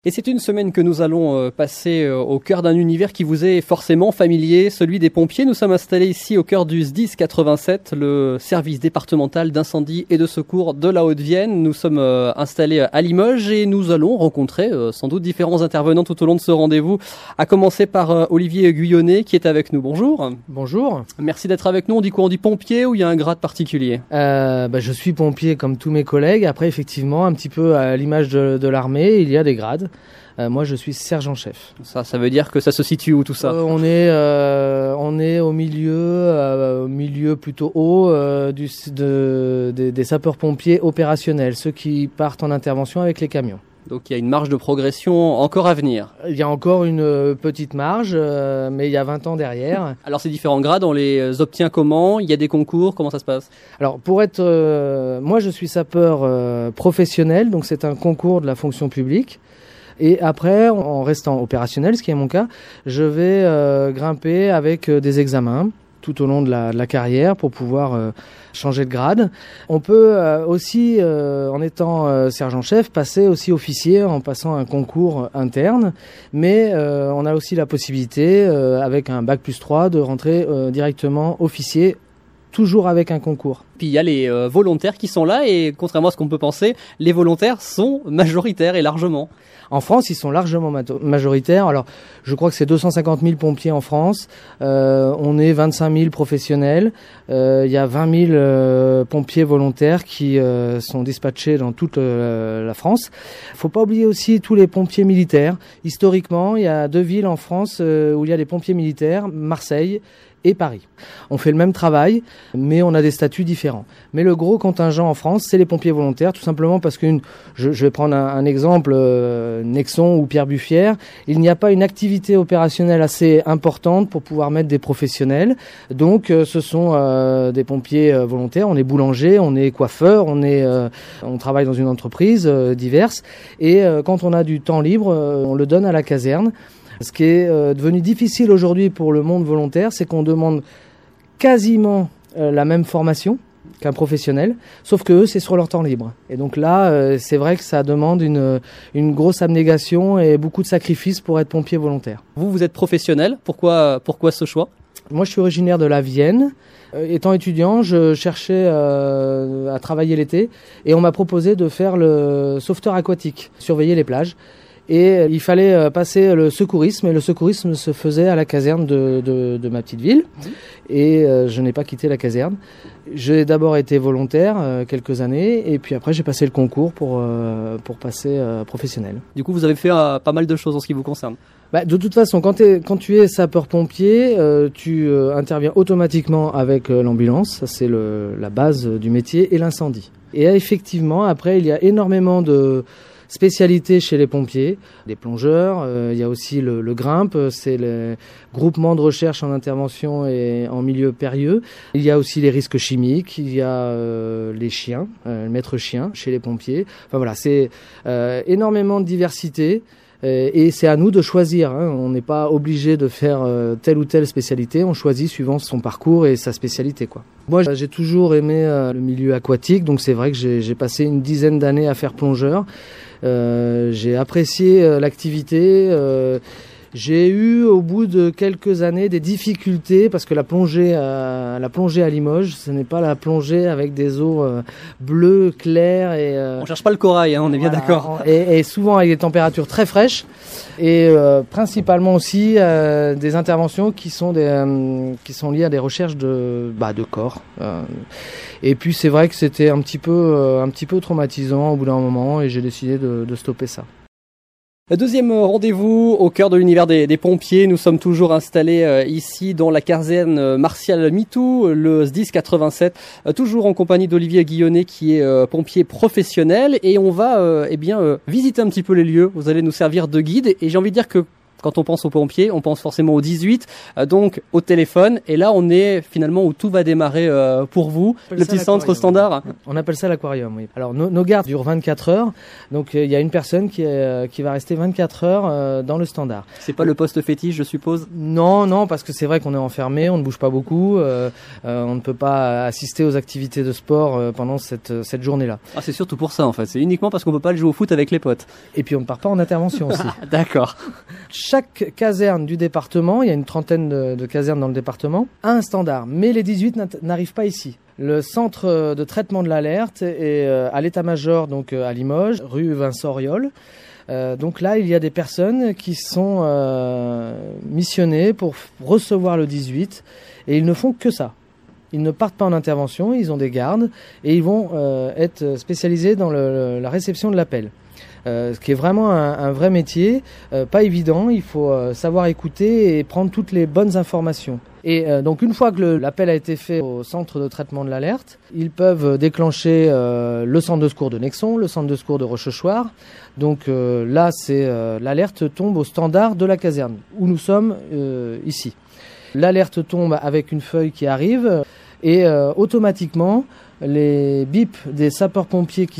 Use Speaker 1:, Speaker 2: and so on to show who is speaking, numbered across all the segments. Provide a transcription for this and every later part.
Speaker 1: Et c'est une semaine que nous allons passer au cœur d'un univers qui vous est forcément familier, celui des pompiers. Nous sommes installés ici au cœur du SDIS 87, le service départemental d'incendie et de secours de la Haute-Vienne. Nous sommes installés à Limoges et nous allons rencontrer sans doute différents intervenants tout au long de ce rendez-vous, à commencer par Olivier Guyonnet qui est avec nous. Bonjour.
Speaker 2: Bonjour.
Speaker 1: Merci d'être avec nous. On dit quoi? On dit pompier ou il y a un grade particulier?
Speaker 2: Je suis pompier comme tous mes collègues. Après, effectivement, un petit peu à l'image de l'armée, il y a des grades. Moi, je suis sergent-chef.
Speaker 1: Ça veut dire que ça se situe où tout ça?
Speaker 2: On est au milieu plutôt haut des sapeurs-pompiers opérationnels, ceux qui partent en intervention avec les camions.
Speaker 1: Donc il y a une marge de progression encore à venir.
Speaker 2: Il y a encore une petite marge, mais il y a 20 ans derrière.
Speaker 1: Alors ces différents grades, on les obtient comment? Il y a des concours, comment ça se passe?
Speaker 2: Alors moi je suis sapeur professionnel, donc c'est un concours de la fonction publique. Et après, en restant opérationnel, ce qui est mon cas, je vais grimper avec des examens tout au long de la carrière pour pouvoir changer de grade. On peut aussi, en étant sergent-chef, passer aussi officier en passant un concours interne. Mais on a aussi la possibilité, avec un bac plus 3, de rentrer directement officier, toujours avec un concours.
Speaker 1: Puis il y a les volontaires qui sont là et contrairement à ce qu'on peut penser, les volontaires sont majoritaires et largement.
Speaker 2: En France, ils sont largement majoritaires. Alors, je crois que c'est 250 000 pompiers en France. On est 25 000 professionnels. Il y a 20 000 pompiers volontaires qui sont dispatchés dans toute la France. Faut pas oublier aussi tous les pompiers militaires. Historiquement, il y a 2 villes en France où il y a des pompiers militaires, Marseille et Paris. On fait le même travail, mais on a des statuts différents. Mais le gros contingent en France, c'est les pompiers volontaires, tout simplement parce que je vais prendre un exemple, Nexon ou Pierre-Buffière, il n'y a pas une activité opérationnelle assez importante pour pouvoir mettre des professionnels. Donc ce sont des pompiers volontaires, on est boulanger, on est coiffeur, on travaille dans une entreprise diverse. Et quand on a du temps libre, on le donne à la caserne. Ce qui est devenu difficile aujourd'hui pour le monde volontaire, c'est qu'on demande quasiment la même formation qu'un professionnel, sauf que eux, c'est sur leur temps libre. Et donc là, c'est vrai que ça demande une grosse abnégation et beaucoup de sacrifices pour être pompier volontaire.
Speaker 1: Vous êtes professionnel, pourquoi ce choix?
Speaker 2: Moi, je suis originaire de la Vienne. Étant étudiant, je cherchais à travailler l'été et on m'a proposé de faire le sauveteur aquatique, surveiller les plages. Et il fallait passer le secourisme, et le secourisme se faisait à la caserne de ma petite ville. Et je n'ai pas quitté la caserne. J'ai d'abord été volontaire quelques années, et puis après j'ai passé le concours pour passer professionnel.
Speaker 1: Du coup, vous avez fait pas mal de choses en ce qui vous concerne.
Speaker 2: De toute façon, quand tu es sapeur-pompier, tu interviens automatiquement avec l'ambulance. Ça, c'est la base du métier, et l'incendie. Et effectivement, après, il y a énormément de spécialité chez les pompiers, des plongeurs, il y a aussi le grimpe, c'est le groupement de recherche en intervention et en milieu périlleux. Il y a aussi les risques chimiques, il y a les chiens, le maître chien chez les pompiers. Enfin voilà, c'est énormément de diversité. Et c'est à nous de choisir, hein. On n'est pas obligé de faire telle ou telle spécialité, on choisit suivant son parcours et sa spécialité, quoi. Moi, j'ai toujours aimé le milieu aquatique, donc c'est vrai que j'ai passé une dizaine d'années à faire plongeur. J'ai apprécié l'activité. J'ai eu au bout de quelques années des difficultés parce que la plongée à Limoges, ce n'est pas la plongée avec des eaux bleues, claires et
Speaker 1: on cherche pas le corail, hein, on est bien d'accord.
Speaker 2: Et souvent avec des températures très fraîches et principalement aussi des interventions qui sont liées à des recherches de corps. Et puis c'est vrai que c'était un petit peu traumatisant au bout d'un moment et j'ai décidé de stopper ça.
Speaker 1: Deuxième rendez-vous au cœur de l'univers des pompiers. Nous sommes toujours installés ici dans la caserne Martial Mitou, le SDIS 87, toujours en compagnie d'Olivier Guyonnet qui est pompier professionnel et on va visiter un petit peu les lieux. Vous allez nous servir de guide et j'ai envie de dire que Quand on pense aux pompiers, on pense forcément au 18, donc au téléphone. Et là, on est finalement où tout va démarrer pour vous, le petit centre standard.
Speaker 2: On appelle ça l'aquarium, oui. Alors, nos gardes durent 24 heures. Donc, il y a une personne qui va rester 24 heures dans le standard.
Speaker 1: C'est pas le poste fétiche, je suppose?
Speaker 2: Non, parce que c'est vrai qu'on est enfermé, on ne bouge pas beaucoup. On ne peut pas assister aux activités de sport pendant cette journée-là.
Speaker 1: Ah, c'est surtout pour ça, en fait. C'est uniquement parce qu'on peut pas aller jouer au foot avec les potes.
Speaker 2: Et puis, on ne part pas en intervention aussi.
Speaker 1: D'accord.
Speaker 2: Chaque caserne du département, il y a une trentaine de casernes dans le département, a un standard. Mais les 18 n'arrivent pas ici. Le centre de traitement de l'alerte est à l'état-major, donc à Limoges, rue Vincent Auriol. Donc là, il y a des personnes qui sont missionnées pour recevoir le 18 et ils ne font que ça. Ils ne partent pas en intervention, ils ont des gardes et ils vont être spécialisés dans la réception de l'appel. Ce qui est vraiment un vrai métier, pas évident, il faut savoir écouter et prendre toutes les bonnes informations. Et donc une fois que l'appel a été fait au centre de traitement de l'alerte, ils peuvent déclencher le centre de secours de Nexon, le centre de secours de Rochechouart. Donc là, l'alerte tombe au standard de la caserne, où nous sommes ici. L'alerte tombe avec une feuille qui arrive et automatiquement, les bips des sapeurs-pompiers qui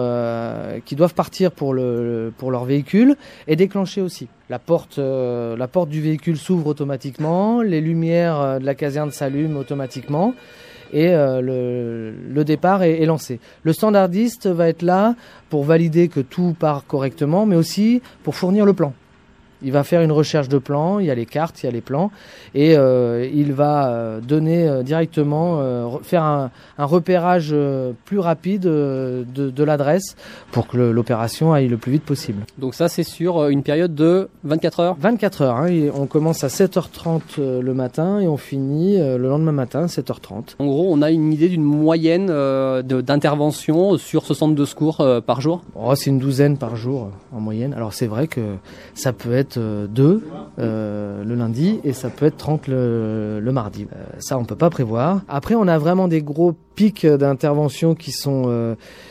Speaker 2: doivent partir pour leur véhicule est déclenchée aussi. La porte du véhicule s'ouvre automatiquement, les lumières de la caserne s'allument automatiquement et le départ est lancé. Le standardiste va être là pour valider que tout part correctement, mais aussi pour fournir le plan. Il va faire une recherche de plans, il y a les cartes, il y a les plans, et il va donner directement, faire un repérage plus rapide de l'adresse pour que l'opération aille le plus vite possible.
Speaker 1: Donc ça, c'est sur une période de 24 heures
Speaker 2: 24 heures, hein, on commence à 7h30 le matin et on finit le lendemain matin à 7h30.
Speaker 1: En gros, on a une idée d'une moyenne d'intervention sur ce centre de secours par jour?
Speaker 2: C'est une douzaine par jour en moyenne. Alors c'est vrai que ça peut être 2 le lundi et ça peut être 30 le mardi. Ça, on peut pas prévoir. Après, on a vraiment des gros pics d'intervention qui sont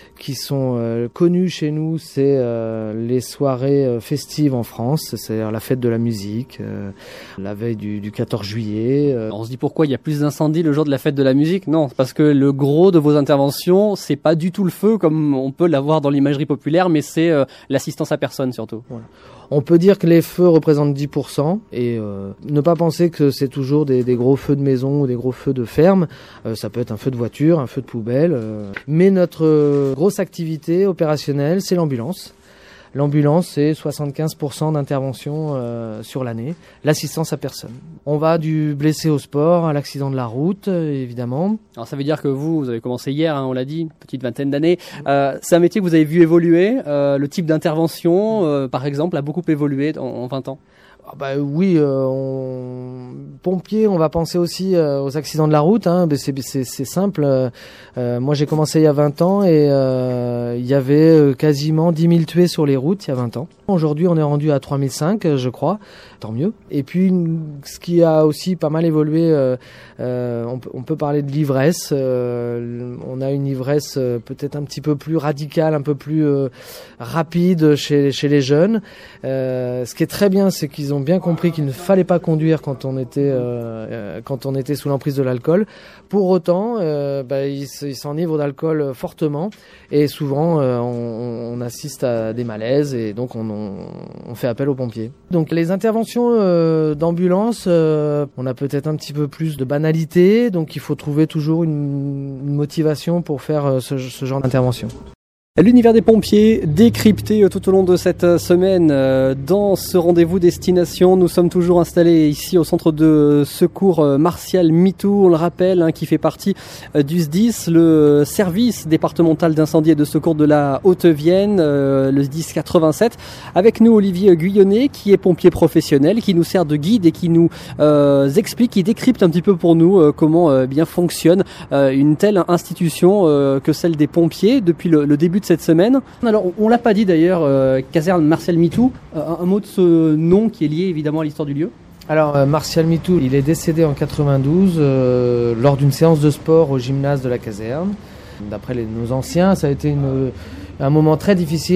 Speaker 2: connus chez nous. C'est les soirées festives en France, c'est-à-dire la fête de la musique, la veille du 14 juillet.
Speaker 1: On se dit pourquoi il y a plus d'incendies le jour de la fête de la musique? Non, parce que le gros de vos interventions, c'est pas du tout le feu comme on peut l'avoir dans l'imagerie populaire, mais c'est l'assistance à personne surtout.
Speaker 2: Voilà. On peut dire que les feux représentent 10% et ne pas penser que c'est toujours des gros feux de maison ou des gros feux de ferme. Ça peut être un feu de voiture, un feu de poubelle. Mais notre grosse activité opérationnelle, c'est l'ambulance. L'ambulance, c'est 75% d'intervention sur l'année. L'assistance à personne. On va du blessé au sport à l'accident de la route, évidemment.
Speaker 1: Alors ça veut dire que vous avez commencé hier, hein, on l'a dit, une petite vingtaine d'années. C'est un métier que vous avez vu évoluer. Le type d'intervention, par exemple, a beaucoup évolué en 20 ans.
Speaker 2: Oui, pompiers, on va penser aussi aux accidents de la route. Hein. C'est simple. Moi, j'ai commencé il y a 20 ans et il y avait quasiment 10 000 tués sur les routes il y a 20 ans. Aujourd'hui, on est rendu à 3005, je crois. Tant mieux. Et puis, ce qui a aussi pas mal évolué, on peut parler de l'ivresse. On a une ivresse peut-être un petit peu plus radicale, un peu plus rapide chez les jeunes. Ce qui est très bien, c'est qu'ils ont bien compris qu'il ne fallait pas conduire quand on était sous l'emprise de l'alcool. Pour autant, ils s'enivrent d'alcool fortement et souvent on assiste à des malaises et donc on fait appel aux pompiers. Donc les interventions d'ambulance, on a peut-être un petit peu plus de banalité, donc il faut trouver toujours une motivation pour faire ce genre d'intervention.
Speaker 1: L'univers des pompiers décrypté tout au long de cette semaine dans ce rendez-vous destination. Nous sommes toujours installés ici au centre de secours Martial Mitou, on le rappelle, hein, qui fait partie du SDIS, le service départemental d'incendie et de secours de la Haute-Vienne, le SDIS 87. Avec nous Olivier Guyonnet, qui est pompier professionnel, qui nous sert de guide et qui nous explique, qui décrypte un petit peu pour nous comment bien fonctionne une telle institution que celle des pompiers depuis le début de cette semaine. Alors, on l'a pas dit d'ailleurs, caserne Martial Mitou, un mot de ce nom qui est lié évidemment à l'histoire du lieu.
Speaker 2: Alors, Martial Mitou, il est décédé en 92 lors d'une séance de sport au gymnase de la caserne. D'après nos anciens, ça a été un moment très difficile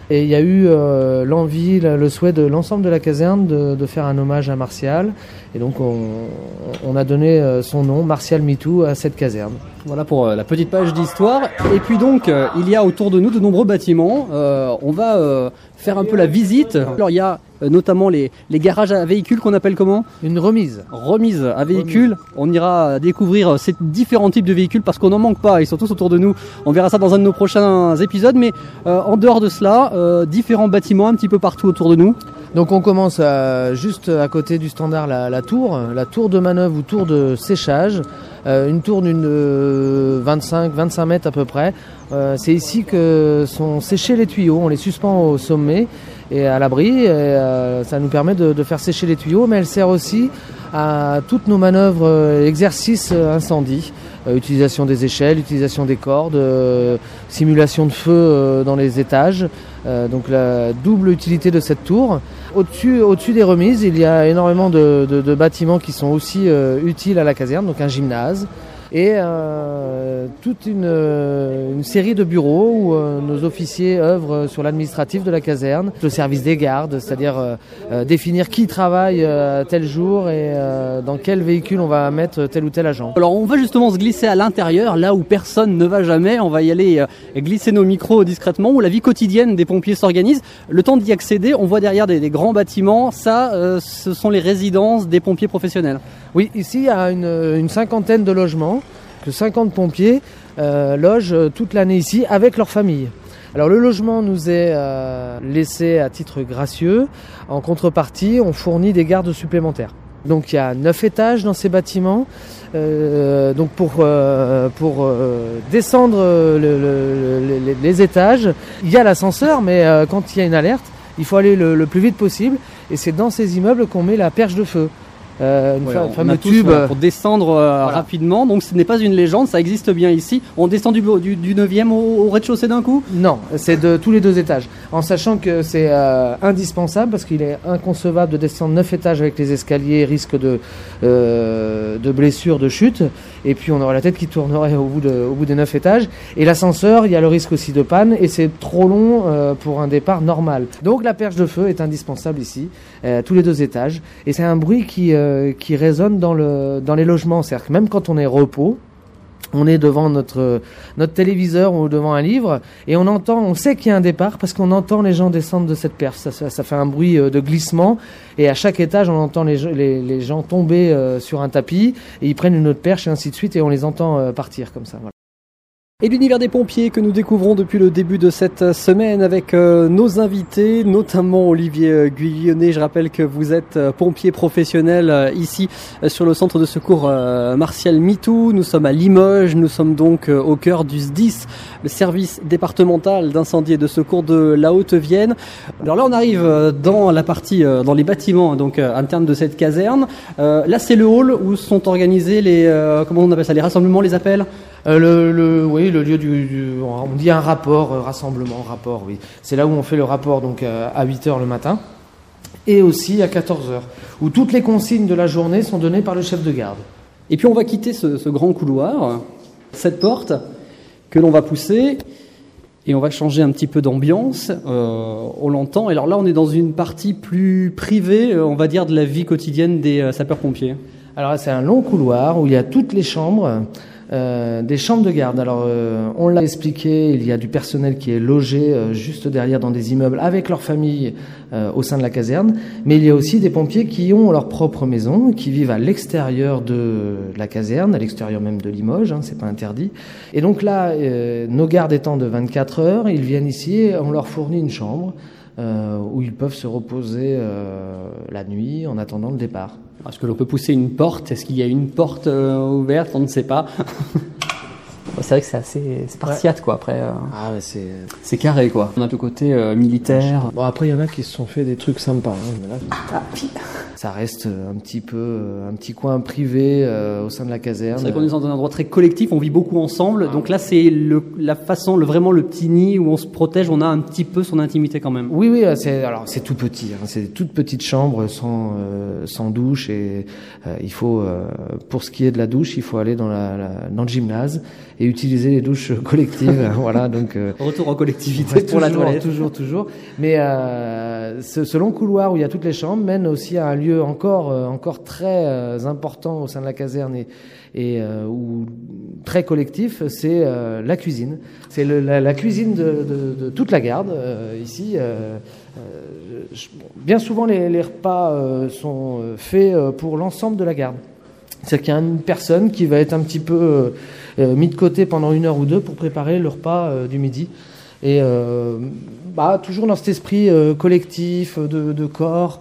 Speaker 2: Et il y a eu l'envie, le souhait de l'ensemble de la caserne de faire un hommage à Martial. Et donc on a donné son nom, Martial MeToo, à cette caserne.
Speaker 1: Voilà pour la petite page d'histoire. Et puis donc, il y a autour de nous de nombreux bâtiments. On va faire un peu la visite. Alors il y a notamment les garages à véhicules qu'on appelle comment ?
Speaker 2: Une remise.
Speaker 1: Remise à véhicules. On ira découvrir ces différents types de véhicules parce qu'on n'en manque pas. Ils sont tous autour de nous. On verra ça dans un de nos prochains épisodes. Mais en dehors de cela, différents bâtiments un petit peu partout autour de nous.
Speaker 2: Donc on commence juste à côté du standard la tour de manœuvre ou tour de séchage, une tour d'une 25 mètres à peu près. C'est ici que sont séchés les tuyaux, on les suspend au sommet et à l'abri, ça nous permet de faire sécher les tuyaux, mais elle sert aussi à toutes nos manœuvres, exercices incendie, utilisation des échelles, utilisation des cordes, simulation de feu dans les étages, donc la double utilité de cette tour. Au-dessus des remises, il y a énormément de bâtiments qui sont aussi utiles à la caserne, donc un gymnase et toute une série de bureaux où nos officiers œuvrent sur l'administratif de la caserne, le service des gardes, c'est-à-dire définir qui travaille tel jour et dans quel véhicule on va mettre tel ou tel agent.
Speaker 1: Alors on va justement se glisser à l'intérieur, là où personne ne va jamais. On va y aller glisser nos micros discrètement, où la vie quotidienne des pompiers s'organise. Le temps d'y accéder, on voit derrière des grands bâtiments. Ça, ce sont les résidences des pompiers professionnels.
Speaker 2: Oui, ici il y a une cinquantaine de logements, que 50 pompiers logent toute l'année ici avec leur famille. Alors le logement nous est laissé à titre gracieux. En contrepartie, on fournit des gardes supplémentaires. Donc il y a 9 étages dans ces bâtiments. Donc pour descendre les étages, il y a l'ascenseur, mais quand il y a une alerte, il faut aller le plus vite possible. Et c'est dans ces immeubles qu'on met la perche de feu.
Speaker 1: Fameux tube pour descendre rapidement, donc ce n'est pas une légende, ça existe bien ici. On descend du 9e au rez-de-chaussée d'un coup ?
Speaker 2: Non, c'est de tous les 2 étages, en sachant que c'est indispensable parce qu'il est inconcevable de descendre 9 étages avec les escaliers, risque de blessures, de chute, et puis on aurait la tête qui tournerait au bout des 9 étages, et l'ascenseur, il y a le risque aussi de panne, et c'est trop long pour un départ normal. Donc la perche de feu est indispensable ici, tous les 2 étages, et c'est un bruit qui résonne dans les logements. C'est-à-dire que même quand on est repos, on est devant notre téléviseur ou devant un livre et on sait qu'il y a un départ parce qu'on entend les gens descendre de cette perche. Ça fait un bruit de glissement et à chaque étage on entend les gens tomber sur un tapis et ils prennent une autre perche et ainsi de suite et on les entend partir comme ça. Voilà.
Speaker 1: Et l'univers des pompiers que nous découvrons depuis le début de cette semaine avec nos invités, notamment Olivier Guyonnet. Je rappelle que vous êtes pompier professionnel ici sur le centre de secours Martial MeToo. Nous sommes à Limoges, nous sommes donc au cœur du SDIS, le service départemental d'incendie et de secours de la Haute-Vienne. Alors là on arrive dans la partie, dans les bâtiments donc internes de cette caserne. Là c'est le hall où sont organisés les, comment on appelle ça, les rassemblements, les appels ?
Speaker 2: Le lieu on dit un rapport, rapport, oui. C'est là où on fait le rapport donc à 8h le matin et aussi à 14h, où toutes les consignes de la journée sont données par le chef de garde.
Speaker 1: Et puis on va quitter ce grand couloir, cette porte que l'on va pousser et on va changer un petit peu d'ambiance, on l'entend. Et alors là on est dans une partie plus privée, on va dire, de la vie quotidienne des sapeurs-pompiers.
Speaker 2: Alors là c'est un long couloir où il y a toutes les chambres. Des chambres de garde. Alors, on l'a expliqué, il y a du personnel qui est logé juste derrière dans des immeubles avec leur famille au sein de la caserne, mais il y a aussi des pompiers qui ont leur propre maison, qui vivent à l'extérieur de la caserne, à l'extérieur même de Limoges, c'est pas interdit. Et donc là, nos gardes étant de 24 heures, ils viennent ici et on leur fournit une chambre où ils peuvent se reposer la nuit en attendant le départ.
Speaker 1: Est-ce que l'on peut pousser une porte ? Est-ce qu'il y a une porte ouverte ? On ne sait pas. C'est vrai que c'est assez spartiate, quoi. Après, c'est carré, quoi. On a le côté militaire.
Speaker 2: Bon, après, il y en a qui se sont fait des trucs sympas. Mais là, ça reste un petit coin privé au sein de la caserne.
Speaker 1: C'est vrai qu'on est dans un endroit très collectif, on vit beaucoup ensemble. Donc là, c'est la façon, vraiment le petit nid où on se protège, on a un petit peu son intimité quand même.
Speaker 2: Oui, c'est tout petit. C'est des toutes petites chambres sans douche et il faut, pour ce qui est de la douche, il faut aller dans le gymnase. et utiliser les douches collectives. Voilà, donc
Speaker 1: retour en collectivité pour la toilette.
Speaker 2: Toujours. Mais ce long couloir où il y a toutes les chambres mène aussi à un lieu encore très important au sein de la caserne et ou très collectif, c'est la cuisine. C'est la cuisine de toute la garde ici. Bien souvent, les repas sont faits pour l'ensemble de la garde. C'est-à-dire qu'il y a une personne qui va être un petit peu mis de côté pendant 1 heure ou 2 pour préparer le repas du midi. Et toujours dans cet esprit collectif, de corps,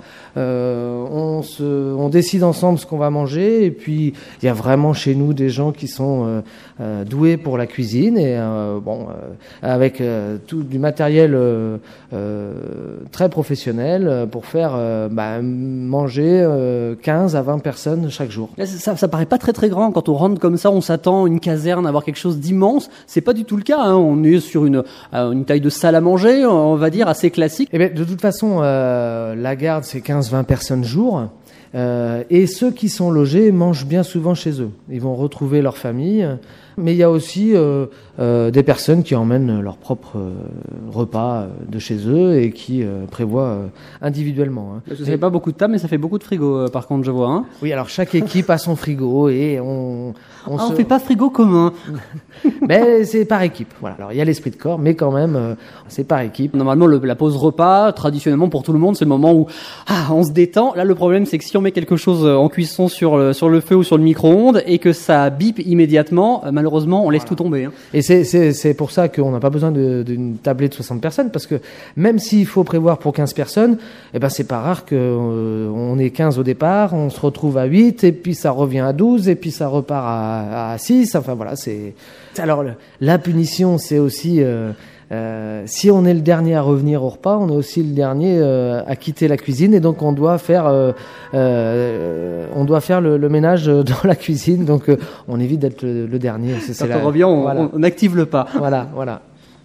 Speaker 2: on décide ensemble ce qu'on va manger. Et puis, il y a vraiment chez nous des gens qui sont doués pour la cuisine et avec tout du matériel très professionnel pour faire manger 15 à 20 personnes chaque jour.
Speaker 1: Là, ça paraît pas très très grand. Quand on rentre comme ça, on s'attend une caserne à avoir quelque chose d'immense. C'est pas du tout le cas, hein. On est sur une taille de salle à manger, on va dire, assez classique.
Speaker 2: Eh bien, de toute façon, la garde, c'est 15-20 personnes jour. Et ceux qui sont logés mangent bien souvent chez eux. Ils vont retrouver leur famille. Mais il y a aussi des personnes qui emmènent leur propre repas de chez eux et qui prévoient individuellement.
Speaker 1: Hein. Ça fait pas beaucoup de tables, mais ça fait beaucoup de frigo, par contre, je vois. Hein.
Speaker 2: Oui, alors chaque équipe a son frigo et on
Speaker 1: fait pas frigo commun.
Speaker 2: Mais c'est par équipe. Voilà. Alors il y a l'esprit de corps, mais quand même, c'est par équipe.
Speaker 1: Normalement, la pause repas, traditionnellement pour tout le monde, c'est le moment où on se détend. Là, le problème, c'est que si on met quelque chose en cuisson sur le feu ou sur le micro-ondes et que ça bip immédiatement, malheureusement, on laisse tout tomber. Hein.
Speaker 2: Et c'est pour ça qu'on n'a pas besoin d'une tablée de 60 personnes, parce que même s'il faut prévoir pour 15 personnes, c'est pas rare qu'on est 15 au départ, on se retrouve à 8, et puis ça revient à 12, et puis ça repart à 6. Enfin voilà, c'est... Alors la punition, c'est aussi... si on est le dernier à revenir au repas, on est aussi le dernier à quitter la cuisine, et donc on doit faire le ménage dans la cuisine, donc on évite d'être le dernier.
Speaker 1: Quand on revient, on active le pas.
Speaker 2: Voilà.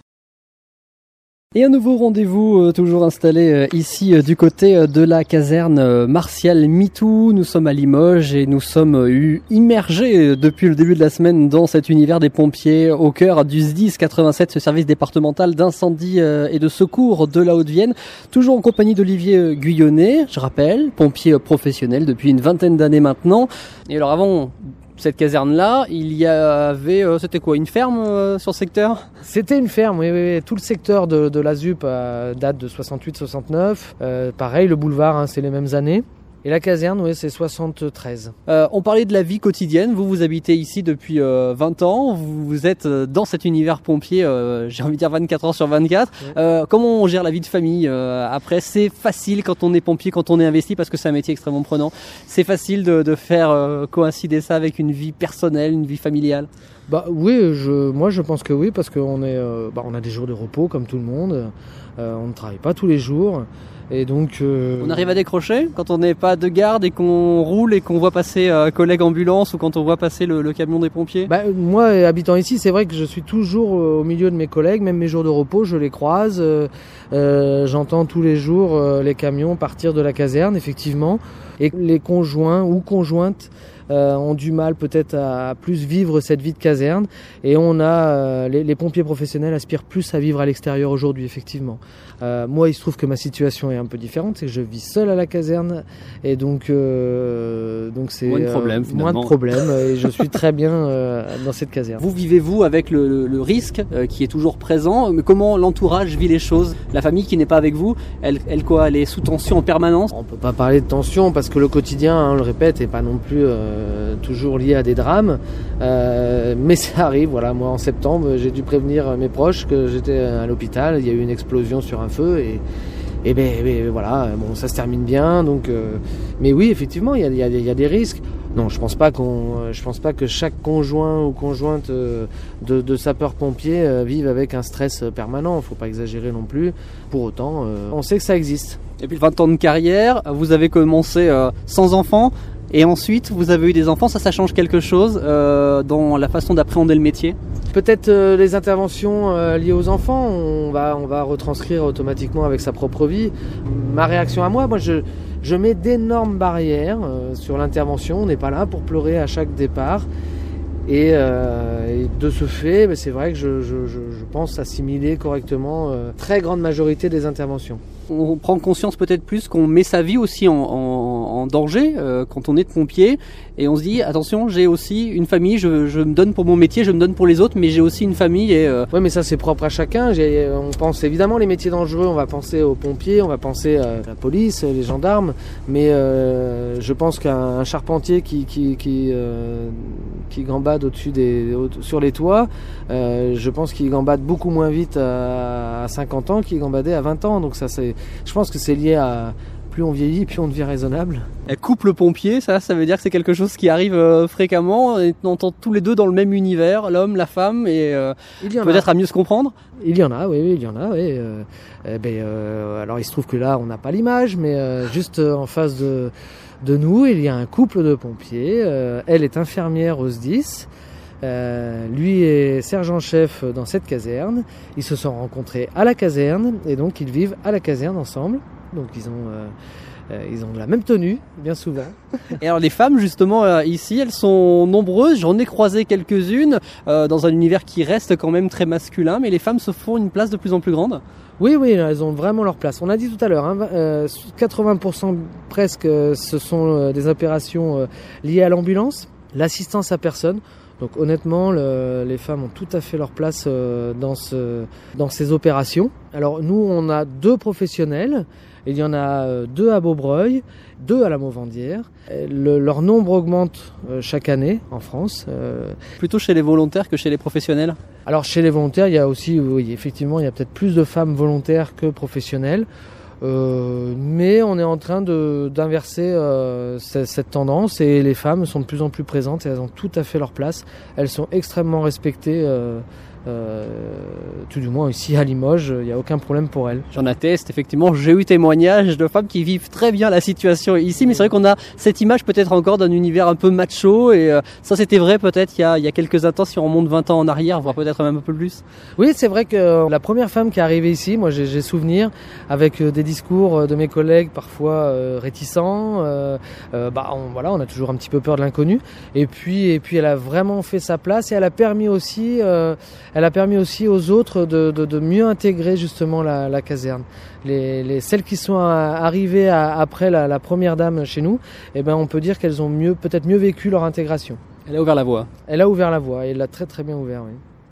Speaker 1: Et un nouveau rendez-vous toujours installé ici du côté de la caserne Martial Mitou. Nous sommes à Limoges et nous sommes immergés depuis le début de la semaine dans cet univers des pompiers au cœur du SDIS 87, ce service départemental d'incendie et de secours de la Haute-Vienne. Toujours en compagnie d'Olivier Guyonnet, je rappelle, pompier professionnel depuis une 20aine d'années maintenant. Et alors avant cette caserne-là, il y avait, c'était quoi, une ferme sur le secteur ?
Speaker 2: C'était une ferme, oui. Tout le secteur de la ZUP date de 68-69. Pareil, le boulevard, c'est les mêmes années. Et la caserne, oui, c'est 73.
Speaker 1: On parlait de la vie quotidienne. Vous habitez ici depuis 20 ans. Vous êtes dans cet univers pompier, j'ai envie de dire 24 heures sur 24. Ouais. Comment on gère la vie de famille après ? C'est facile quand on est pompier, quand on est investi, parce que c'est un métier extrêmement prenant. C'est facile de faire coïncider ça avec une vie personnelle, une vie familiale ?
Speaker 2: Oui, moi je pense que oui, parce qu'on on a des jours de repos comme tout le monde. On ne travaille pas tous les jours. Et donc,
Speaker 1: on arrive à décrocher quand on n'est pas de garde et qu'on roule et qu'on voit passer un collègue ambulance ou quand on voit passer le camion des pompiers.
Speaker 2: Moi, habitant ici, c'est vrai que je suis toujours au milieu de mes collègues, même mes jours de repos, je les croise. J'entends tous les jours les camions partir de la caserne, effectivement. Et les conjoints ou conjointes ont du mal peut-être à plus vivre cette vie de caserne. Et on a les pompiers professionnels aspirent plus à vivre à l'extérieur aujourd'hui, effectivement. Moi, il se trouve que ma situation est un peu différente, c'est que je vis seul à la caserne et donc c'est
Speaker 1: moins de problèmes
Speaker 2: et je suis très bien dans cette caserne.
Speaker 1: Vous vivez-vous avec le risque qui est toujours présent, mais comment l'entourage vit les choses ? La famille qui n'est pas avec vous, elle est sous tension en permanence ?
Speaker 2: On peut pas parler de tension parce que le quotidien, on le répète, est pas non plus toujours lié à des drames, mais ça arrive. Voilà, moi en septembre, j'ai dû prévenir mes proches que j'étais à l'hôpital. Il y a eu une explosion sur un feu et voilà, bon, ça se termine bien. Donc, mais oui, effectivement, il y a des risques. Non, je pense pas que chaque conjoint ou conjointe de sapeur-pompier vive avec un stress permanent. Faut pas exagérer non plus. Pour autant, on sait que ça existe.
Speaker 1: Et puis 20 ans de carrière, vous avez commencé sans enfants. Et ensuite, vous avez eu des enfants, ça change quelque chose dans la façon d'appréhender le métier ?
Speaker 2: Peut-être les interventions liées aux enfants, on va retranscrire automatiquement avec sa propre vie. Ma réaction à moi je mets d'énormes barrières sur l'intervention, on n'est pas là pour pleurer à chaque départ. Et de ce fait, c'est vrai que je pense assimiler correctement très grande majorité des interventions.
Speaker 1: On prend conscience peut-être plus qu'on met sa vie aussi en danger quand on est pompier, et on se dit attention, j'ai aussi une famille, je me donne pour mon métier, je me donne pour les autres, mais j'ai aussi une famille.
Speaker 2: Oui, mais ça c'est propre à chacun. On pense évidemment les métiers dangereux, on va penser aux pompiers, on va penser à la police, les gendarmes, mais je pense qu'un charpentier qui gambade sur les toits, je pense qu'il gambade beaucoup moins vite à 50 ans qu'il gambadait à 20 ans. Donc je pense que c'est lié à plus on vieillit, plus on devient raisonnable.
Speaker 1: Couple pompier, ça veut dire que c'est quelque chose qui arrive fréquemment, et on entend tous les deux dans le même univers, l'homme, la femme, et peut-être à mieux se comprendre.
Speaker 2: Il y en a, oui, il y en a. Oui. Alors il se trouve que là on n'a pas l'image, mais juste en face de nous, il y a un couple de pompiers. Elle est infirmière au SDIS. Lui est sergent-chef dans cette caserne. Ils se sont rencontrés à la caserne et donc ils vivent à la caserne ensemble. Donc ils ont de la même tenue, bien souvent.
Speaker 1: Et alors les femmes justement ici, elles sont nombreuses. J'en ai croisé quelques-unes dans un univers qui reste quand même très masculin, mais les femmes se font une place de plus en plus grande.
Speaker 2: Oui, elles ont vraiment leur place. On a dit tout à l'heure, 80% presque, ce sont des opérations liées à l'ambulance, l'assistance à personne. Donc honnêtement, les femmes ont tout à fait leur place dans ces opérations. Alors nous, on a 2 professionnels. Il y en a 2 à Beaubreuil, 2 à la Mauvandière. Leur nombre augmente chaque année en France.
Speaker 1: Plutôt chez les volontaires que chez les professionnels ?
Speaker 2: Alors chez les volontaires, il y a aussi, oui, effectivement, il y a peut-être plus de femmes volontaires que professionnelles. Mais on est en train d'inverser cette tendance, et les femmes sont de plus en plus présentes et elles ont tout à fait leur place. Elles sont extrêmement respectées, tout du moins ici à Limoges, il n'y a aucun problème pour elles.
Speaker 1: J'en atteste, effectivement, j'ai eu témoignage de femmes qui vivent très bien la situation ici, mais c'est vrai qu'on a cette image peut-être encore d'un univers un peu macho, et ça c'était vrai peut-être il y a quelques instants, si on remonte 20 ans en arrière, voire peut-être même un peu plus.
Speaker 2: Oui, c'est vrai que la première femme qui est arrivée ici, moi j'ai souvenir avec des discours de mes collègues parfois réticents, on a toujours un petit peu peur de l'inconnu, et puis elle a vraiment fait sa place, et elle a permis aussi aux autres de mieux intégrer justement la caserne. Celles qui sont arrivées après la première dame chez nous, on peut dire qu'elles ont peut-être mieux vécu leur intégration.
Speaker 1: Elle a ouvert la voie.
Speaker 2: Elle a ouvert la voie, et elle l'a très très bien ouvert, oui.